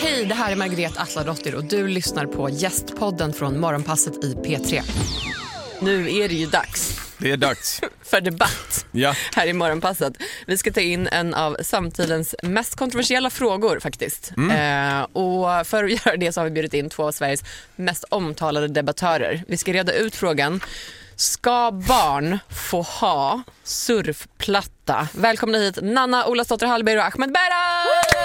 Hej, det här är Margrethe Atladottir och du lyssnar på Gästpodden från Morgonpasset i P3. Nu är det ju dags. Det är dags. För debatt här i Morgonpasset. Vi ska ta in en av samtidens mest kontroversiella frågor faktiskt. Och för att göra det så har vi bjudit in två av Sveriges mest omtalade debattörer. Vi ska reda ut frågan: ska barn få ha surfplatta? Välkomna hit Nanna Olasdotter Hallberg och Ahmed Beran!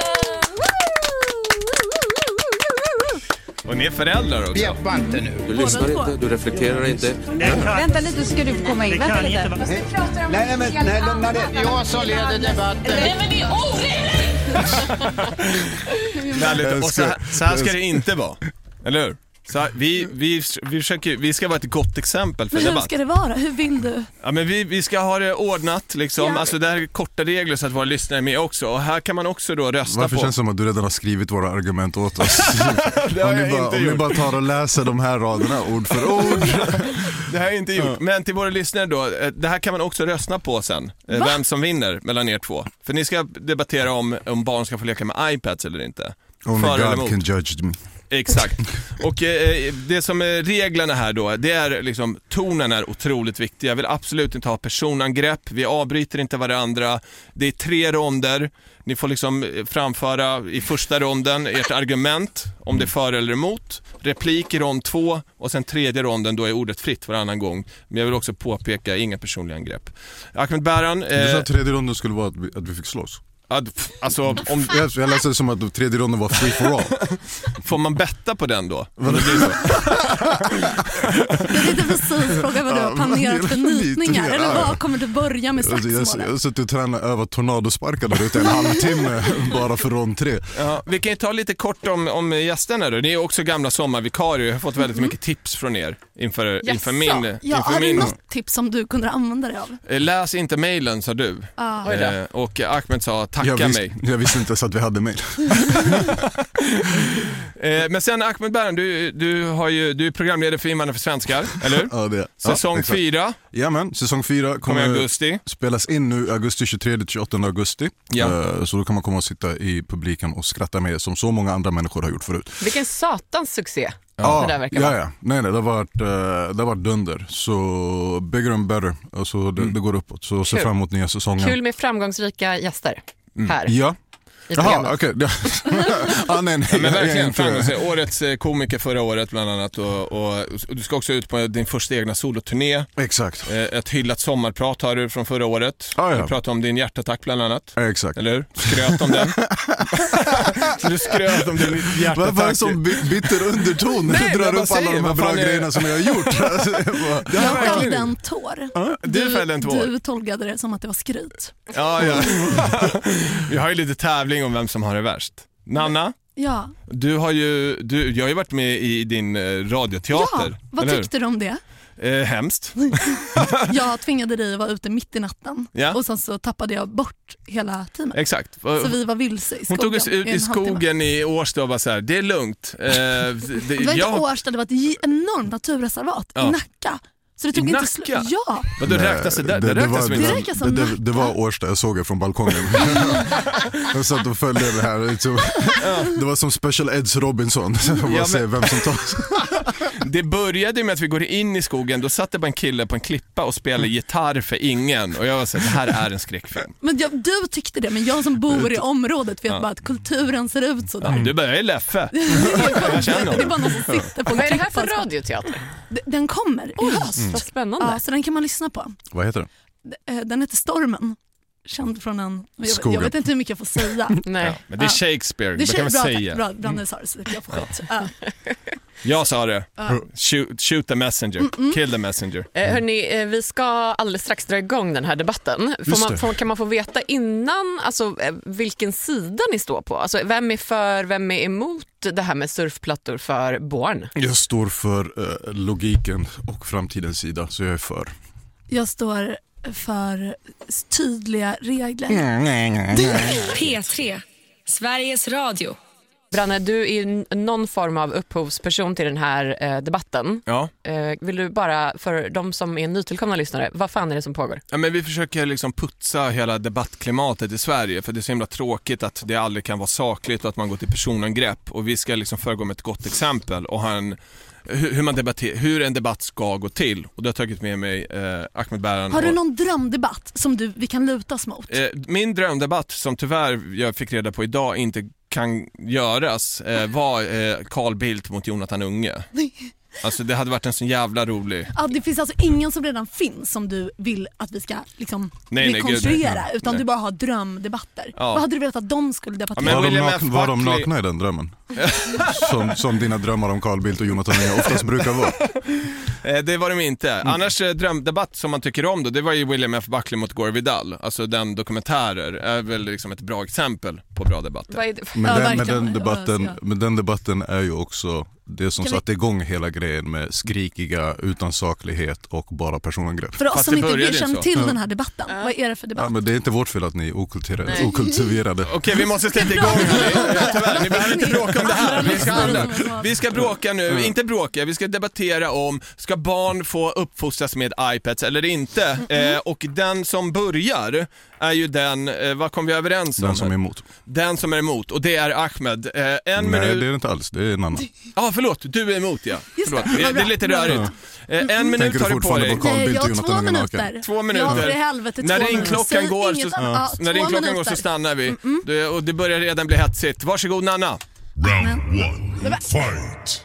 Och ni är föräldrar också. Hjälpa inte nu. Du lyssnar inte, du reflekterar inte. Vänta lite, ska du få komma in. Vänta lite. Nej, lugna dig. Jag som leder debatten. Nej, men det är orimligt! Och så här ska det inte vara. Eller hur? Så här, vi ska vara ett gott exempel för men hur debatt. ska det vara? Hur vill du? Ja, men vi ska ha det ordnat liksom. Ja. Alltså det här är korta regler så att våra lyssnare är med också. Och här kan man också då rösta. Varför på. känns det som att du redan har skrivit våra argument åt oss? Om ni bara tar och läser de här raderna ord för ord. Det här är inte gjort. Men till våra lyssnare då, det här kan man också rösta på sen. Vem som vinner mellan er två. För ni ska debattera om barn ska få leka med iPads eller inte. Only God can judge me. Exakt. Och det som är reglerna här då, det är liksom, tonen är otroligt viktig. Jag vill absolut inte ha personangrepp. Vi avbryter inte varandra. Det är 3 ronder. Ni får liksom framföra i första ronden ert argument om det är för eller emot. Replik i rond 2 och sen tredje ronden då är ordet fritt varannan gång. Men jag vill också påpeka inga personliga angrepp. Ahmed Beran, du sa att tredje ronden skulle vara att vi fick slåss. Alltså, om jag läste det som att tredje ronden var free for all. Får man betta på den då? Jag vet inte precis fråga vad du har planerat för nitningar. Eller vad kommer du börja med slagsmålet? Jag har suttit och tränat över tornadosparkar där ute en halvtimme bara för rond 3. Ja, vi kan ju ta lite kort om gästerna då. Ni är också gamla sommarvikarier. Jag har fått väldigt mycket tips från er inför min... Ja, har du något tips som du kunde använda dig av? Läs inte mejlen, sa du. Och Ahmed sa mig. Jag visste inte så att vi hade mejl. Men sen Ahmed Beran, du är programledare för Invandrare för svenskar, eller? Ja, det. Säsong 4. Jamen, säsong 4 kommer augusti. Spelas in nu augusti 23-28 augusti. Så då kan man komma och sitta i publiken och skratta med som så många andra människor har gjort förut. Vilken satans succé. Ja. Nej, det har varit dunder. Så bigger and better. Alltså det går uppåt. Så se fram emot nya säsongen. Kul med framgångsrika gäster här. Ja. Jaha, okej. Nej. Men verkligen framgångsrik. Årets komiker förra året bland annat. Och du ska också ut på din första egna soloturné. Exakt. Ett hyllat sommarprat har du från förra året. Du pratade om din hjärtattack bland annat. Exakt. Eller hur? Skröt om den. Så du skröt om din hjärtattack. Vad är det som bitter underton? Nej, drar upp alla de här bra grejerna som jag har gjort. Jag fällde en tår. Du fällde en tår. Du tolkade det som att det var skryt. Ja. Vi har ju lite tävling om vem som har det värst. Nanna? Ja. Jag har ju varit med i din radioteater. Ja, vad tyckte du om det? Hemskt. Jag tvingade dig att vara ute mitt i natten. Och sen så tappade jag bort hela teamet. Exakt. Så vi var vilse i skogen. Hon tog oss ut i skogen i Årsta och var så här: det är lugnt. Det var inte Årsta, det var ett enormt naturreservat i Nacka. Så det tog inte slut. Ja. Men då räknas det var Årsta, jag såg det från balkongen. Jag satt och följde det här. Det var som Special Eds Robinson. Se vem som tar. Det började med att vi går in i skogen. Då satt det bara en kille på en klippa och spelade gitarr för ingen. Och jag var så här: det här är en skräckfilm. Men du tyckte det, men jag som bor i området vet bara att kulturen ser ut så där. Du bara, jag är Leffe. Jag känner det är bara någon som sitter på en Vad är det här för radioteater? Den kommer i höst. Vad spännande. Ja, så den kan man lyssna på. Vad heter den? Den heter Stormen. Känd från en... Jag vet inte hur mycket jag får säga. Nej. Men det är Shakespeare, det kan man säga. Bra, när sa det så jag får skit. Jag sa det. Shoot the messenger. Kill the messenger. Hörrni, vi ska alldeles strax dra igång den här debatten. Kan man få veta innan alltså, vilken sida ni står på? Alltså, vem är för, vem är emot det här med surfplattor för barn? Jag står för logiken och framtidens sida, så jag är för. Jag står för tydliga regler. P3, Sveriges Radio. Branne, du är någon form av upphovsperson till den här debatten. Ja. Vill du bara, för de som är nytillkomna lyssnare, vad fan är det som pågår? Ja, men vi försöker liksom putsa hela debattklimatet i Sverige, för det är så himla tråkigt att det aldrig kan vara sakligt och att man går till personangrepp, och vi ska liksom föregå med ett gott exempel och ha hur en debatt ska gå till, och det har tagit med mig Ahmed Bäran. Har du någon drömdebatt som vi kan lutas mot? Min drömdebatt, som tyvärr jag fick reda på idag inte kan göras, var Carl Bildt mot Jonathan Unge. Alltså det hade varit en så jävla rolig. Ja, det finns alltså ingen som redan finns som du vill att vi ska liksom rekonstruera, utan du bara har drömdebatter. Ja. Vad hade du velat att de skulle debattera? Ja, var de nakna i den drömmen? som dina drömmar om Carl Bildt och Jonathan Unge oftast brukar vara. Det var de inte. Annars drömdebatt som man tycker om då, det var ju William F. Buckley mot Gore Vidal. Alltså den dokumentärer är väl liksom ett bra exempel på bra debatter. Men den debatten är ju också det som satte igång hela grejen med skrikiga, utan saklighet och bara personangrepp. För oss som inte känner till den här debatten, vad är det för debatt? Ja, men det är inte vårt fel att ni är okultiverade. Okej, vi måste sätta igång. Tyvärr, ni behöver inte bråka om det här. Vi ska bråka nu, inte bråka, vi ska debattera om, ska barn få uppfostras med iPads eller inte? Och den som börjar är ju den, vad kom vi överens om? Den som är emot. Den som är emot, och det är Ahmed. Nej, det är det inte alls, det är en annan. Ja, förlåt, du är emot, ja. Förlåt. Det är lite rörigt. En minut har du på dig. Jag har 2 minuter. 2 minuter. Ja, för i helvete, när ringklockan går så stannar vi. Och det börjar redan bli hetsigt. Varsågod, Nanna. Round 1. Fight!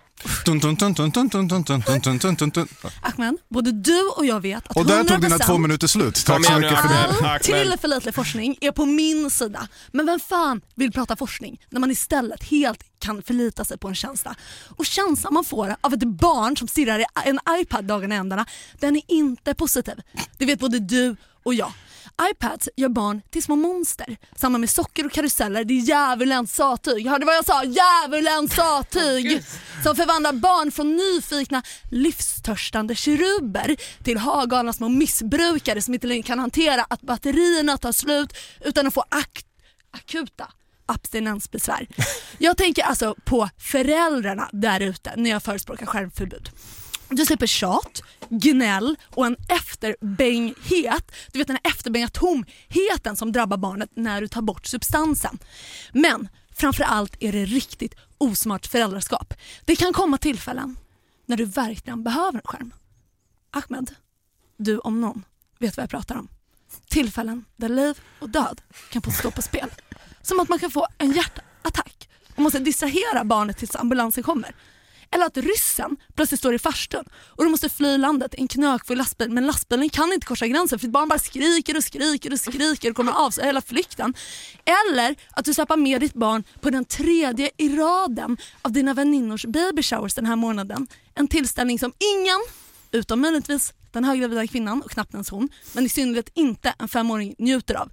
Ahmed, både du och jag vet att 100% och där tog dina 2 minuter slut. Tack så mycket för det. All tillförlitlig forskning är på min sida. Men vem fan vill prata forskning när man istället helt kan förlita sig på en känsla? Och känslan man får av ett barn som stirrar i en iPad dagen i ändarna, den är inte positiv. Det vet både du och jag. iPads gör barn till små monster. Samma med socker och karuseller. Det är djävulens satyg. Hörde vad jag sa? Djävulens satyg. Som förvandlar barn från nyfikna, livstörstande keruber till hagalna små missbrukare som inte längre kan hantera att batterierna tar slut utan att få akuta abstinensbesvär. Jag tänker alltså på föräldrarna där ute när jag förespråkar skärmförbud. Du slipper tjat, gnäll och en efterbänghet. Du vet den här efterbänga tomheten som drabbar barnet när du tar bort substansen. Men framförallt är det riktigt osmart föräldraskap. Det kan komma tillfällen när du verkligen behöver en skärm. Ahmed, du om någon vet vad jag pratar om. Tillfällen där liv och död kan få stå på spel. Som att man kan få en hjärtattack och måste distrahera barnet tills ambulansen kommer. Eller att ryssen plötsligt står i farstun och du måste fly landet i en knökfull lastbil, men lastbilen kan inte korsa gränsen för barn bara skriker och kommer av sig hela flykten. Eller att du släpper med ditt barn på den 3:e i raden av dina väninnors baby showers den här månaden. En tillställning som ingen, utom möjligtvis den höggravida kvinnan och knappt ens hon, men i synnerhet inte en 5-åring njuter av.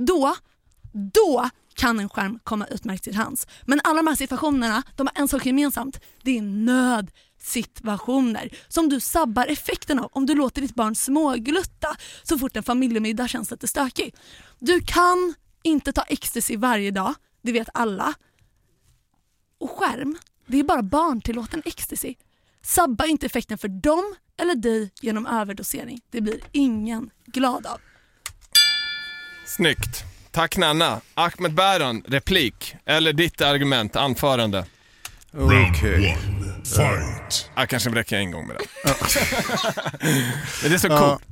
Då kan en skärm komma utmärkt till hands. Men alla de här situationerna, de har en sak gemensamt. Det är nödsituationer som du sabbar effekten av om du låter ditt barn småglutta så fort en familjemiddag känns lite stökig. Du kan inte ta ecstasy varje dag, det vet alla. Och skärm, det är bara barntillåten ecstasy. Sabba inte effekten för dem eller dig genom överdosering. Det blir ingen glad av. Snyggt. Tack Nanna. Ahmed Bäran, replik. Eller ditt argument, anförande. Okej. Fight! Jag kanske räcker en gång med det. Men det är så coolt.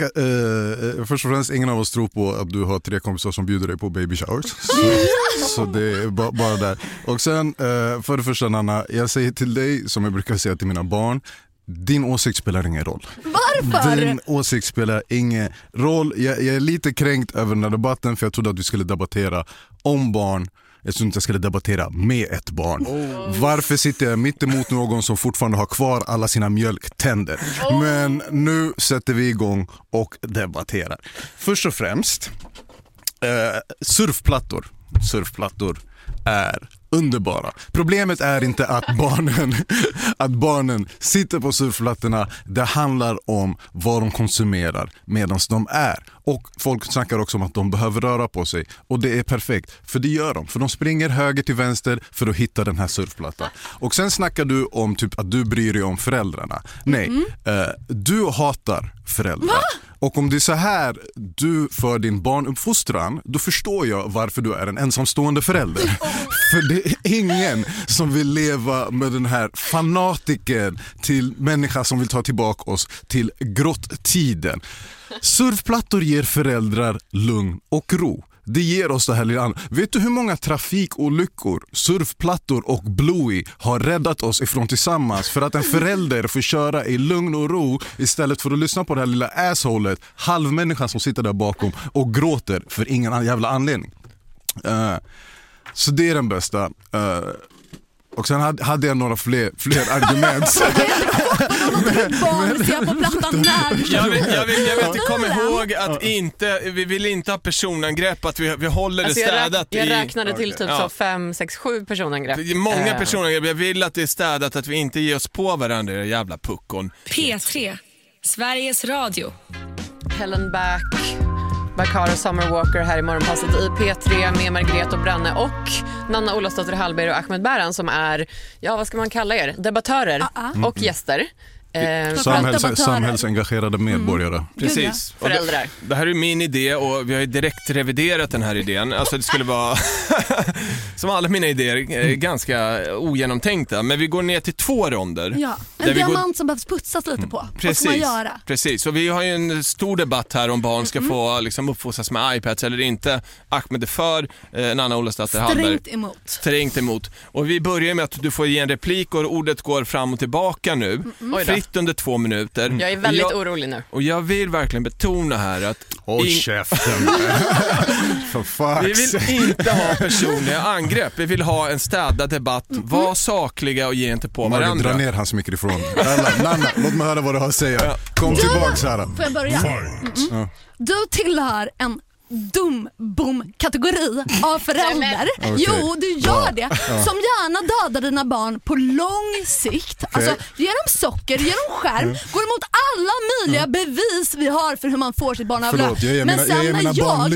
Först och främst, ingen av oss tror på att du har 3 kompisar som bjuder dig på baby showers. Så det är bara där. Och sen, för det första Nanna, jag säger till dig som jag brukar säga till mina barn, din åsikt spelar ingen roll. Varför? Din åsikt spelar ingen roll. Jag är lite kränkt över den här debatten, för jag trodde att vi skulle debattera om barn. Jag trodde inte jag skulle debattera med ett barn. Varför sitter jag mitt emot någon som fortfarande har kvar alla sina mjölktänder? Men nu sätter vi igång och debatterar. Först och främst, surfplattor är underbara. Problemet är inte att barnen sitter på surfplattorna. Det handlar om vad de konsumerar medan de är. Och folk snackar också om att de behöver röra på sig. Och det är perfekt, för det gör de. För de springer höger till vänster för att hitta den här surfplattan. Och sen snackar du om typ att du bryr dig om föräldrarna. Nej, du hatar föräldrar. Va? Och om det är så här du för din barnuppfostran, då förstår jag varför du är en ensamstående förälder. För det är ingen som vill leva med den här fanatiken till människa som vill ta tillbaka oss till grottiden. Surfplattor ger föräldrar lugn och ro. Det ger oss det här lilla. Vet du hur många trafikolyckor surfplattor och Bluey har räddat oss ifrån tillsammans för att en förälder får köra i lugn och ro istället för att lyssna på det här lilla assholet, halvmänniskan som sitter där bakom och gråter för ingen jävla anledning. Så det är den bästa. Och sen hade jag några fler argument. Jag vill komma ihåg att vi vill inte ha personangrepp, att vi håller det städat. Jag räknade till typ så 5, 6, 7 personangrepp. Det är många personangrepp. Jag vill att det är städat, att vi inte ger oss på varandra, jävla puckon. P3, Sveriges Radio. Helen Back, Bakar och Summer Walker här i morgonpasset i P3 med Margrethe och Branne och Nanna Olofsdotter Hallberg och Ahmed Bäran som är, vad ska man kalla er? Debattörer och gäster. Samhällsengagerade medborgare. Precis. Föräldrar. Det här är min idé och vi har ju direkt reviderat den här idén. Alltså det skulle vara som alla mina idéer ganska ogenomtänkta. Men vi går ner till 2 ronder. Ja, en diamant som behövs putsas lite på. Precis. Vad ska man göra? Precis, och vi har ju en stor debatt här om barn ska få liksom uppfostras med iPads eller inte. Ahmed är för, Nanna Olofsdotter Hallberg strängt emot. Och vi börjar med att du får ge en replik och ordet går fram och tillbaka nu. Fritt under 2 minuter. Jag är väldigt orolig nu. Och jag vill verkligen betona här att käften. Vi vill inte ha personliga angrepp. Vi vill ha en städad debatt. Var sakliga och ge inte på varandra. Dra ner hans mikrofon. Nanna, låt mig höra vad du har att säga. Kom tillbaka här. Får jag börja? Du tillhör en dum-bom-kategori av föräldrar. Okay. Jo, du gör det. Som gärna dödar dina barn på lång sikt. Okay. Alltså, ge dem socker, ge dem skärm. Går emot alla möjliga bevis vi har för hur man får sitt barn att blöda. Men sen när jag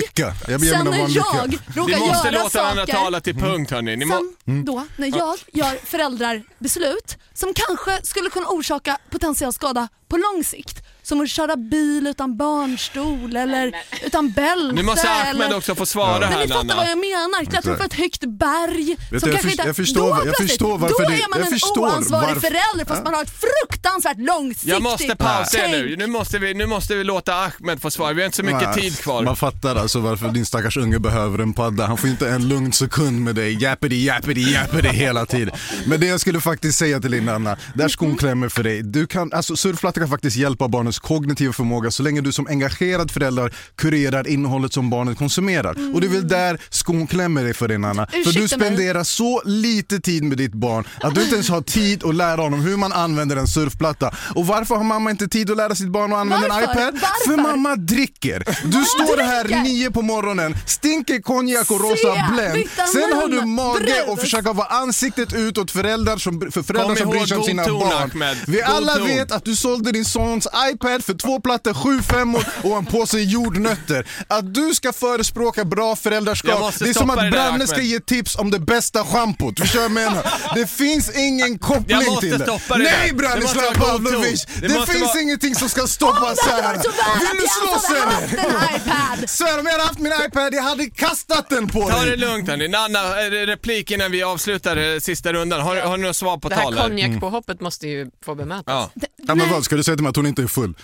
råkar måste låta andra tala till punkt, hörni. När jag gör föräldrarbeslut som kanske skulle kunna orsaka potentiell skada på lång sikt, som att köra bil utan barnstol eller utan bälte. Nu måste Ahmed också få svara här, Nanna. Ni fattar vad jag menar. Klättrar för ett högt berg. Jag förstår varför då är man en oansvarig förälder fast man har ett fruktansvärt långsiktigt. Jag måste pausa nu. Nu måste vi låta Ahmed få svara. Vi har inte så mycket tid kvar. Man fattar alltså varför din stackars unge behöver en padda. Han får inte en lugn sekund med dig. Jappity hela tiden. Men det jag skulle faktiskt säga till din Nanna, där skon klämmer för dig. Du kan, alltså surfplattor kan faktiskt hjälpa barnens kognitiva förmåga så länge du som engagerad förälder kurerar innehållet som barnet konsumerar. Och det är väl där skon klämmer dig för din Anna. För du spenderar så lite tid med ditt barn att du inte ens har tid att lära honom hur man använder en surfplatta. Och varför har mamma inte tid att lära sitt barn att använda en iPad? För mamma dricker. Du står här 9 på morgonen, stinker konjak och rosa Blend. Sen har du mage och försöka vara ansiktet utåt för föräldrar som bryr sig om sina barn. Vi alla vet att du sålde din sons iPad för 2 plattor, 7 femmor och en påse jordnötter. Att du ska förespråka bra föräldraskap, det är som att Branne ska ge tips om det bästa schampot. Du kör med. Det finns ingen koppling till det. Nej, Branislav Pavlovic, det finns ingenting som ska stoppa så här. Vill du slåss eller? Sär, om jag hade haft min iPad, jag hade kastat den på dig. Ta det lugnt, Andy. Nanna, replik innan vi avslutar sista rundan. Har du något svar på tal? Det här konjakpåhoppet måste ju få bemötas. Ja, men vad ska du säga till mig att hon inte är full?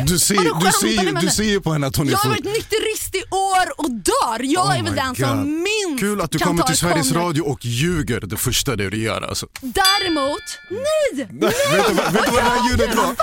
Du ser ju på henne att hon är full. Jag har varit nykterist i år och dör. Jag är väl den som minst. Kul att du kommer till Sveriges Radio och ljuger det första det du gör alltså. Däremot, nej. Vet du vad det där ljudet var?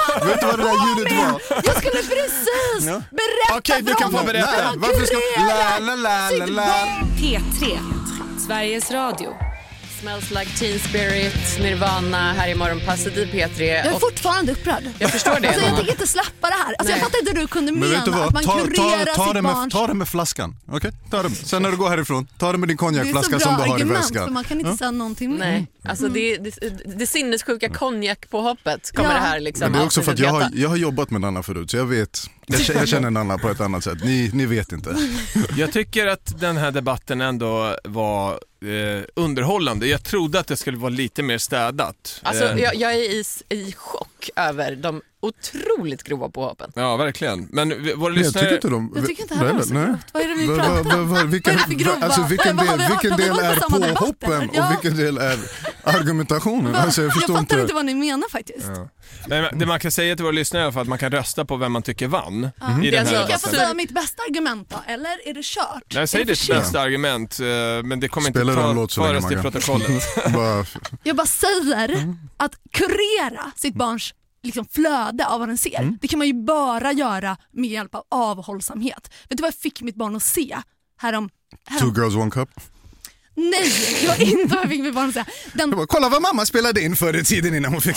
Jag skulle precis berätta. Okej, du kan få berätta. Varför ska P3, Sveriges Radio. Smells Like Teen Spirit, Nirvana här i Morgonpasset i P3. Jag är fortfarande upprörd. Jag förstår det. Alltså, jag tänker inte släppa det här. Alltså, jag fattar inte hur du kunde mena att man kurerar sitt barn. Ta det med flaskan, okej? Sen när du går härifrån, ta det med din konjakflaska som du har i väskan. För man kan inte säga någonting mer. Nej, alltså det sinnessjuka konjakpåhoppet kommer det här liksom. Men det är också för att jag har jobbat med Nanna förut, så jag vet. Jag känner Nanna på ett annat sätt. Ni vet inte. Jag tycker att den här debatten ändå var underhållande. Jag trodde att det skulle vara lite mer städat. Alltså, jag är i chock över de otroligt grova påhoppen. Ja, verkligen. Men våra lyssnare... Jag tycker inte heller så grovt. Vad är det vi pratar om? Vilken del är påhoppen och vilken del är argumentationen? Alltså, jag fattar inte vad ni menar faktiskt. Ja. Men det man kan säga till våra lyssnare för att man kan rösta på vem man tycker vann i den här debatten. Jag får säga mitt bästa argument då, eller är det kört? Nej, säg ditt bästa argument, men det kommer inte föras till protokollet. Jag bara säger att kurera sitt barns liksom flöde av vad den ser. Det kan man ju bara göra med hjälp av avhållsamhet. Vet du vad jag fick mitt barn att se? Two girls, one cup. Nej, jag var inte vad jag fick mitt barn att se. Kolla vad mamma spelade in förr i tiden innan hon fick...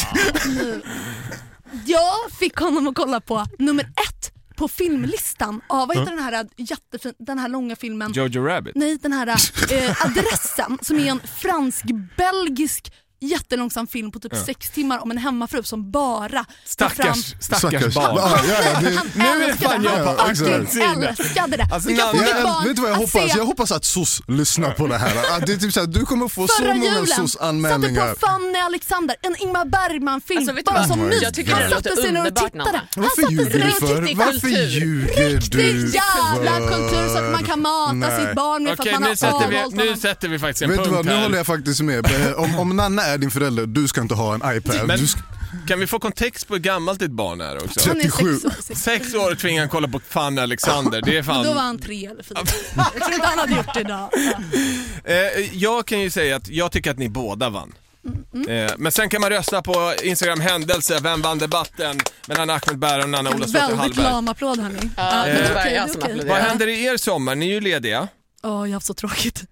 Jag fick honom att kolla på nummer 1 på filmlistan av, vad heter den här långa filmen? Jojo Rabbit. Nej, den här Adressen som är en fransk-belgisk jättelångsam film på typ 6 timmar om en hemmafru som bara stackars barn. Nu är fan jag på älskade det. Alltså, vet du vad jag hoppas? Jag hoppas att SOS lyssnar på det här. Det är typ så här, du kommer få så många SOS-anmälningar. Satte på Fanny Alexander, en Ingmar Bergman-film. Alltså, bara som myt. Jag tycker han satte sig ner och tittade. Varför ljuger du för? Varför ljuger du? Riktigt jävla kultur så att man kan mata sitt barn med för att man har avhållt nu sätter vi faktiskt en punkt här. Nu håller jag faktiskt med. Om Nanna är din förälder, du ska inte ha en iPad. Men, kan vi få kontext på hur gammalt ditt barn är också? 37. 6 år tvingar han kolla på Fanny Alexander. Det är fan... Men då var han 3 eller 4. Jag tror inte han hade gjort det idag. Jag kan ju säga att jag tycker att ni båda vann. Men sen kan man rösta på Instagram händelse. Vem vann debatten mellan Ahmed Bär och Nanna Ola Hallberg? Väldigt lamapplåd hörni. Vad händer i er sommar? Ni är ju lediga. Jag har haft så tråkigt.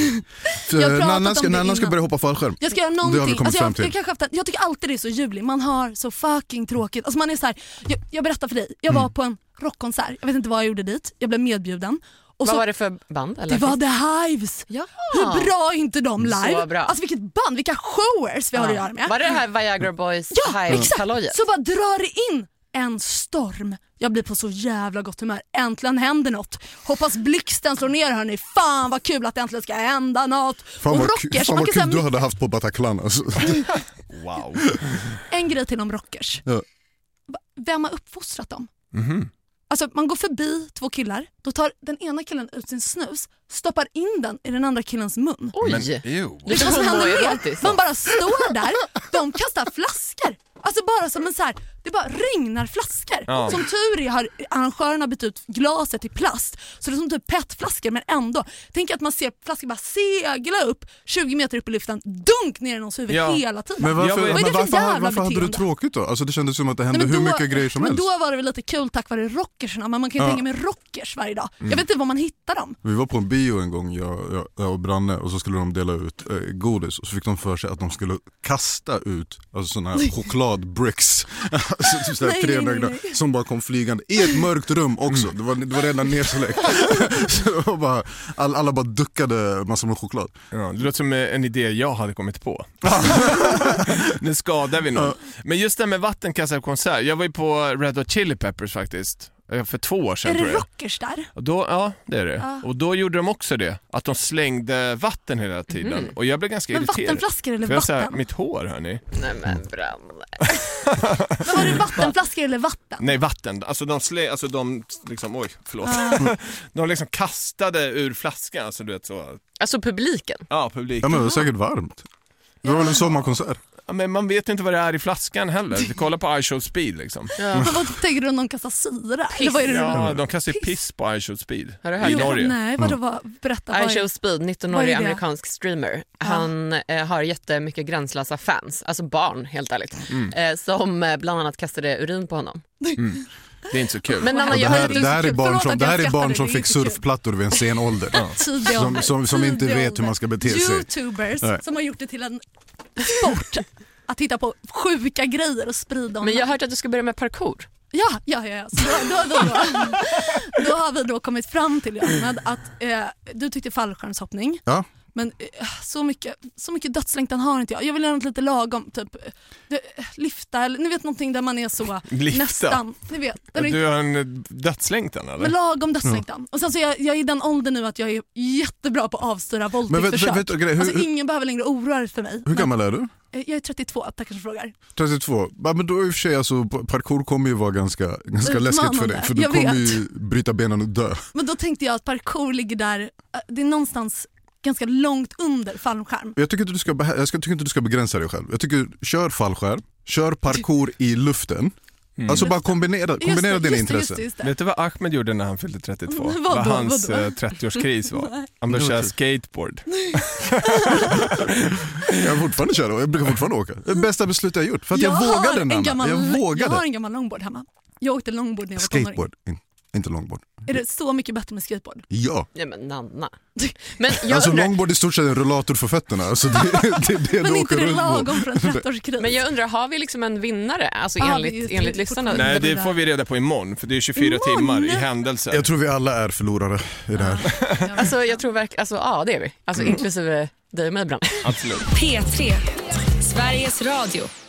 Nanna ska börja hoppa fallskärm. Jag ska göra någonting. Jag tycker alltid det är så ljuvligt. Man har så fucking tråkigt. Alltså man är så här, jag berättar för dig. Jag var på en rockkonsert. Jag vet inte vad jag gjorde dit. Jag blev medbjuden. Och vad var det för band? Eller? Det var The Hives. Ja. Hur bra är inte de live? Så bra. Alltså vilket band, vilka showers vi har att göra med. Var det här Viagra Boys Hives-hallojet? Så bara drar det in en storm. Jag blir på så jävla gott humör. Äntligen händer något. Hoppas blixten slår ner hörni. Fan vad kul att det äntligen ska hända något. Fan vad kul du hade haft på Bataclan alltså. Wow. En grej till om rockers. Ja. Vem har uppfostrat dem? Alltså man går förbi 2 killar. Då tar den ena killen ut sin snus, stoppar in den i den andra killens mun. Oj, man bara står där. De kastar flaskor. Alltså bara som en så här, det bara regnar flaskor. Ja. Som tur är har arrangörerna bytt ut glaset i plast. Så det är som typ petflaskor, men ändå. Tänk att man ser flaskor bara segla upp 20 meter upp i luften, dunk ner i någons huvud hela tiden. Men varför hade du tråkigt då? Alltså det kändes som att det hände hur mycket grejer som helst. Men då var det väl lite kul tack vare rockersarna. Men man kan ju hänga med rockers varje dag. Jag vet inte var man hittar dem. Vi var på en bio en gång, jag och Branne, och så skulle de dela ut godis. Och så fick de för sig att de skulle kasta ut alltså såna här chokladbricks. Alltså, typ 300 som bara kom flygande i ett mörkt rum också. Det var redan nedsläckt. Så det var bara, alla bara duckade massor med choklad. Ja, det låter som en idé jag hade kommit på. Nu skadar vi någon. Men just det med vattenkastarkonsert. Jag var ju på Red Hot Chili Peppers faktiskt. För 2 år sedan. Är tror det jag. rockers där? Och då, ja, det är det. Och då gjorde de också det. Att de slängde vatten hela tiden. Och jag blev ganska irriterad. Men vattenflaskor eller vatten? Här, mitt hår, hörni. Nej men Branne. Men var det vattenflaskor eller vatten? Nej, vatten. Alltså de liksom, oj, förlåt. De liksom kastade ur flaskan. Alltså, du vet, så. Alltså publiken? Ja, publiken. Ja, men det var säkert varmt. Det var väl en sommarkonsert. Ja, men man vet inte vad det är i flaskan heller. Kolla på I Show Speed liksom. Ja. Men vad tänker du om de kastar syra? Eller vad är det? Ja, de kastar piss på I Show Speed i Norge. Nej, berätta. I Show Speed, 19-årig amerikansk streamer. Han har jättemycket gränslösa fans, alltså barn helt ärligt, som bland annat kastade urin på honom. Det är inte så kul. Men Anna, det här är barn som fick surfplattor vid en sen ålder. som inte vet hur man ska bete sig. YouTubers som har gjort det till en sport att hitta på sjuka grejer och sprida om. Men jag har hört att du ska börja med parkour. Ja. Så då har vi då kommit fram till med att du tyckte fallskärmshoppning. Ja. Men så mycket dödslängtan har inte jag. Jag vill göra något lite lagom, typ lyfta eller ni vet någonting där man är så lyfta. Nästan. Ni vet. Du har en dödslängtan eller? Men lagom dödslängtan. Och sen så jag är i den åldern nu att jag är jättebra på att avstyra våldtäktsförsök. Alltså ingen behöver längre oroa sig för mig. Hur gammal är du? Jag är 32, tack som frågar. 32, men då i och för sig alltså, parkour kommer ju vara ganska läskigt för dig. För du kommer ju bryta benen och dö. Men då tänkte jag att parkour ligger där, det är någonstans ganska långt under fallskärm. Jag tycker inte du ska begränsa dig själv. Jag tycker kör fallskärm, kör parkour i luften. Alltså bara kombinera dina intressen. Just. Vet du vad Ahmed gjorde när han fyllde 32? Vad hans 30-årskris var? Han började köra skateboard. Jag fortfarande kör och jag brukar fortfarande åka. Det bästa beslutet jag gjort. För att jag vågade. Jag har en gammal longboard hemma. Jag åkte longboard när jag var skateboard, inte longboard. Är det så mycket bättre med skateboard? Ja. Ja men Nanna. Men alltså longboard är i stort sett en rullator för fötterna. Alltså det men inte det lagom för en 30-årskris. Men jag undrar, har vi liksom en vinnare? Alltså enligt lyssnarna? Nej, det får vi reda på imorgon. För det är 24 timmar i händelse. Jag tror vi alla är förlorare i det här. Alltså jag tror verkligen, ja det är vi. Alltså inklusive dig och mig ibland. Absolut. P3, Sveriges Radio.